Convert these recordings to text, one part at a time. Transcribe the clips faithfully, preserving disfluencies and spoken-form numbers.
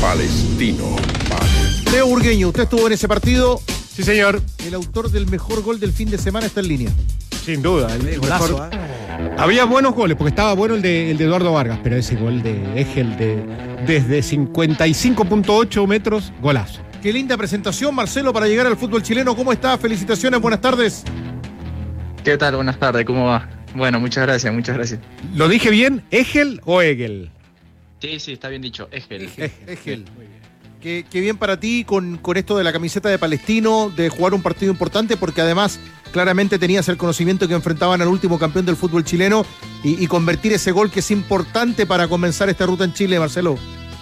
Palestino. Leo Burgueño, usted estuvo en ese partido. Sí, señor. El autor del mejor gol del fin de semana está en línea. Sin duda. El, El golazo, mejor... ¿eh? Había buenos goles, porque estaba bueno el de, el de Eduardo Vargas, pero ese gol de Egel de, desde cincuenta y cinco punto ocho metros, golazo. Qué linda presentación, Marcelo, para llegar al fútbol chileno. ¿Cómo está? Felicitaciones, buenas tardes. ¿Qué tal? Buenas tardes, ¿cómo va? Bueno, muchas gracias, muchas gracias. ¿Lo dije bien? ¿Egel o Egel? Sí, sí, está bien dicho, Egel. Egel. Egel. Muy bien. Qué, qué bien para ti con, con esto de la camiseta de Palestino, de jugar un partido importante, porque además claramente tenías el conocimiento que enfrentaban al último campeón del fútbol chileno y, y convertir ese gol que es importante para comenzar esta ruta en Chile, Marcelo.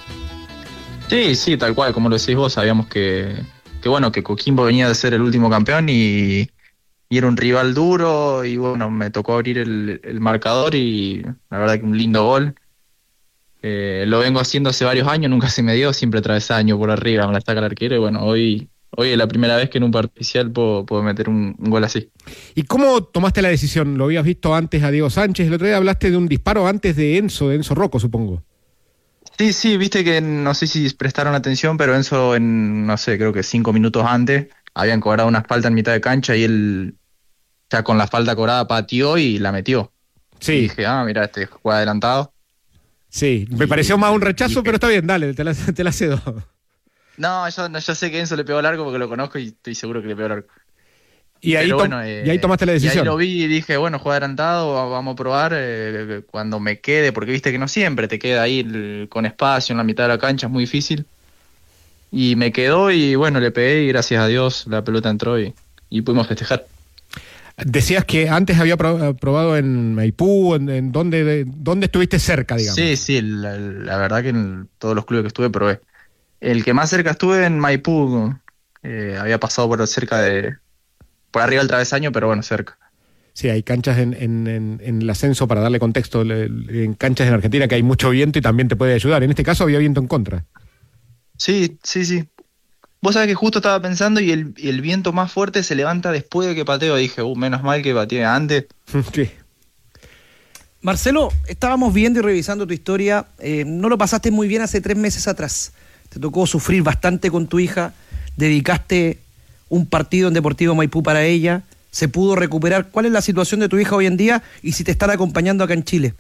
Sí, sí, tal cual, como lo decís vos, sabíamos que, que bueno, que Coquimbo venía de ser el último campeón y, y era un rival duro y bueno, me tocó abrir el, el marcador y la verdad que un lindo gol. Eh, lo vengo haciendo hace varios años, nunca se me dio, siempre travesaño por arriba, me la saca el arquero y bueno, hoy, hoy es la primera vez que en un partido oficial puedo, puedo meter un, un gol así. ¿Y cómo tomaste la decisión? ¿Lo habías visto antes a Diego Sánchez? El otro día hablaste de un disparo antes de Enzo, de Enzo Rocco, supongo. Sí, sí, viste que no sé si prestaron atención, pero Enzo en, no sé, creo que cinco minutos antes habían cobrado una falta en mitad de cancha y él ya con la falta cobrada pateó y la metió. Sí. Y dije, ah, mira, este juega adelantado. Sí, me pareció más un rechazo, pero está bien, dale, te la, te la cedo. No, yo, no, yo sé que Enzo le pegó largo porque lo conozco y estoy seguro que le pegó largo. Y ahí, Pero to- bueno, eh, y ahí tomaste la decisión. Y ahí lo vi y dije, bueno, juega adelantado, vamos a probar eh, cuando me quede, porque viste que no siempre te queda ahí el, con espacio en la mitad de la cancha, es muy difícil. Y me quedó y bueno, le pegué y gracias a Dios la pelota entró y, y pudimos festejar. Decías que antes había pro- probado en Maipú, en, en dónde, de, dónde estuviste cerca, digamos. Sí, sí, la, la verdad que en todos los clubes que estuve probé. El que más cerca estuve en Maipú, eh, había pasado por cerca de... por arriba del travesaño, pero bueno, cerca. Sí, hay canchas en, en, en, en el ascenso, para darle contexto, le- en canchas en Argentina que hay mucho viento y también te puede ayudar. En este caso había viento en contra. Sí, sí, sí. Vos sabés que justo estaba pensando y el, y el viento más fuerte se levanta después de que pateo. Dije, uh, menos mal que pateé antes. Sí. Marcelo, estábamos viendo y revisando tu historia. Eh, no lo pasaste muy bien hace tres meses atrás. Te tocó sufrir bastante con tu hija. Dedicaste un partido en Deportivo Maipú para ella. ¿Se pudo recuperar? ¿Cuál es la situación de tu hija hoy en día y si te están acompañando acá en Chile?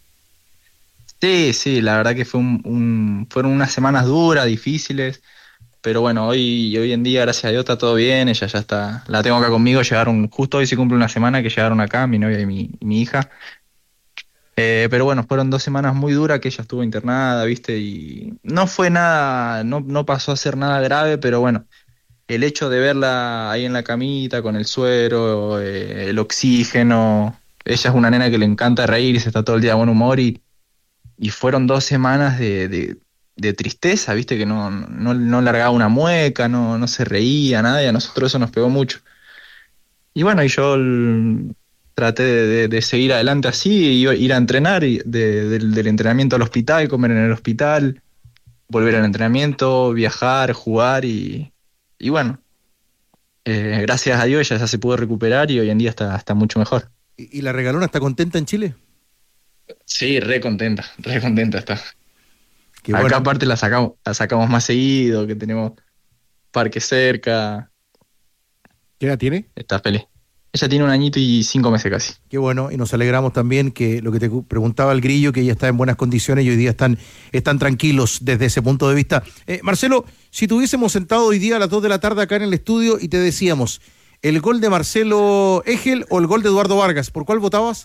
Sí, sí, la verdad que fue un, un, fueron unas semanas duras, difíciles. Pero bueno, hoy, hoy en día, gracias a Dios, está todo bien. Ella ya está, la tengo acá conmigo. Llegaron, justo hoy se cumple una semana que llegaron acá, mi novia y mi, y mi hija. Eh, pero bueno, fueron dos semanas muy duras que ella estuvo internada, ¿viste? Y no fue nada, no, no pasó a ser nada grave, pero bueno, el hecho de verla ahí en la camita con el suero, eh, el oxígeno, ella es una nena que le encanta reírse, está todo el día de buen humor y, y fueron dos semanas de, de, de tristeza, ¿viste? Que no, no, no largaba una mueca, no, no se reía, nada, y a nosotros eso nos pegó mucho. Y bueno, y yo... el, traté de, de, de seguir adelante así, y ir a entrenar, y de, de, del entrenamiento al hospital, comer en el hospital, volver al entrenamiento, viajar, jugar y, y bueno, eh, gracias a Dios ella ya se pudo recuperar y hoy en día está, está mucho mejor. ¿Y, y la regalona está contenta en Chile? Sí, re contenta, re contenta está. Qué Acá bueno. aparte la sacamos, la sacamos más seguido, que tenemos parque cerca, ¿Qué edad tiene? está feliz. Ella tiene un añito y cinco meses casi. Qué bueno, y nos alegramos también que lo que te preguntaba el Grillo, que ella está en buenas condiciones y hoy día están, están tranquilos desde ese punto de vista. Eh, Marcelo, si tuviésemos sentado hoy día a las dos de la tarde acá en el estudio y te decíamos, ¿el gol de Marcelo Egel o el gol de Eduardo Vargas? ¿Por cuál votabas?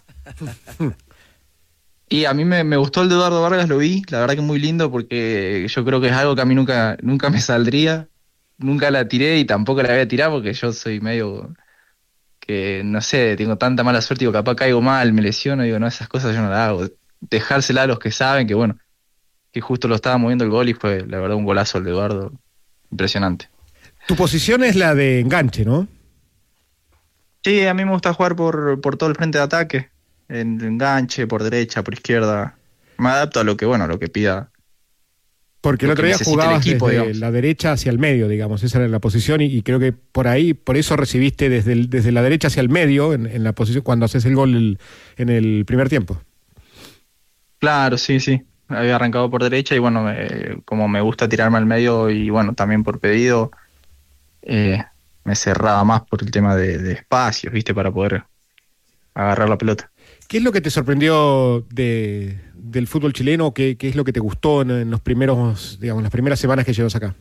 Y a mí me, me gustó el de Eduardo Vargas, lo vi, la verdad que muy lindo porque yo creo que es algo que a mí nunca, nunca me saldría, nunca la tiré y tampoco la voy a tirar porque yo soy medio... que no sé, tengo tanta mala suerte, digo, capaz caigo mal, me lesiono, digo, no, esas cosas yo no las hago. Dejársela a los que saben, que bueno, que justo lo estaba moviendo el gol y fue, la verdad, un golazo el de Eduardo, impresionante. Tu posición es la de enganche, ¿no? Sí, a mí me gusta jugar por, por todo el frente de ataque, en enganche, por derecha, por izquierda, me adapto a lo que, bueno, a lo que pida. Porque el Lo otro que día necesite el jugabas equipo, desde digamos. la derecha hacia el medio, digamos, esa era la posición y, y creo que por ahí, por eso recibiste desde, el, desde la derecha hacia el medio en, en la posición cuando haces el gol el, en el primer tiempo. Claro, sí, sí. había arrancado por derecha y bueno, eh, como me gusta tirarme al medio y bueno, también por pedido, eh, me cerraba más por el tema de, de espacios, ¿viste? Para poder agarrar la pelota. ¿Qué es lo que te sorprendió de, del fútbol chileno? ¿Qué, qué es lo que te gustó en, en los primeros, digamos, las primeras semanas que llevas acá?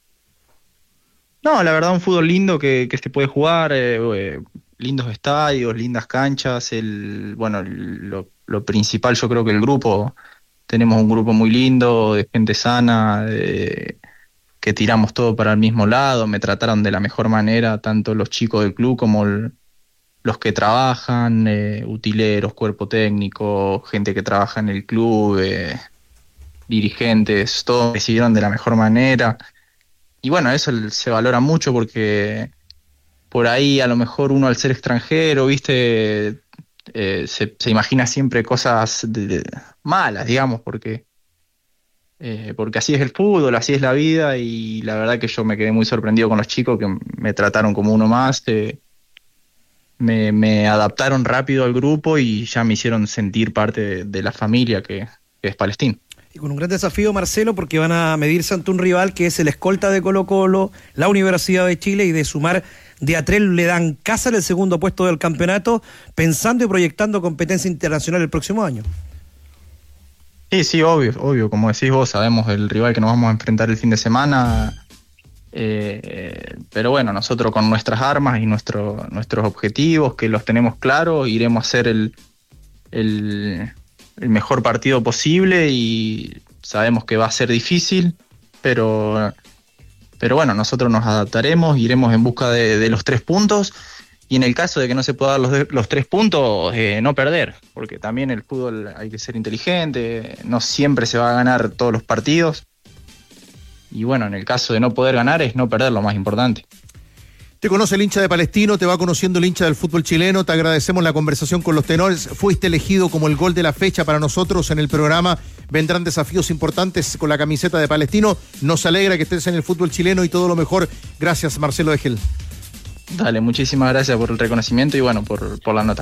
No, la verdad un fútbol lindo que, que se puede jugar, eh, eh, lindos estadios, lindas canchas, el bueno, el- lo, lo principal yo creo que el grupo, tenemos un grupo muy lindo, de gente sana, de- que tiramos todo para el mismo lado, me trataron de la mejor manera, tanto los chicos del club como el- los que trabajan, eh, utileros, cuerpo técnico, gente que trabaja en el club, eh, dirigentes, todos me recibieron de la mejor manera. Y bueno, eso el- se valora mucho porque por ahí a lo mejor uno al ser extranjero, viste, eh, se, se imagina siempre cosas de- de- malas, digamos, porque, eh, porque así es el fútbol, así es la vida y la verdad que yo me quedé muy sorprendido con los chicos que me trataron como uno más, eh, me, me adaptaron rápido al grupo y ya me hicieron sentir parte de, de la familia que, que es Palestino. Y con un gran desafío, Marcelo, porque van a medirse ante un rival que es el escolta de Colo-Colo, la Universidad de Chile, y de sumar de a tres le dan casa en el segundo puesto del campeonato, pensando y proyectando competencia internacional el próximo año. Sí, sí, obvio, obvio, como decís vos, sabemos el rival que nos vamos a enfrentar el fin de semana, eh, pero bueno, nosotros con nuestras armas y nuestro, nuestros objetivos, que los tenemos claros, iremos a hacer el, el, el mejor partido posible y sabemos que va a ser difícil, pero, pero bueno, nosotros nos adaptaremos, iremos en busca de, de los tres puntos. Y en el caso de que no se pueda dar los, de- los tres puntos, eh, no perder, porque también el fútbol hay que ser inteligente, no siempre se va a ganar todos los partidos. Y bueno, en el caso de no poder ganar es no perder, lo más importante. Te conoce el hincha de Palestino, te va conociendo el hincha del fútbol chileno, te agradecemos la conversación con los tenores, fuiste elegido como el gol de la fecha para nosotros en el programa, vendrán desafíos importantes con la camiseta de Palestino, nos alegra que estés en el fútbol chileno y todo lo mejor. Gracias, Marcelo Egel. Dale, muchísimas gracias por el reconocimiento y bueno, por, por la nota.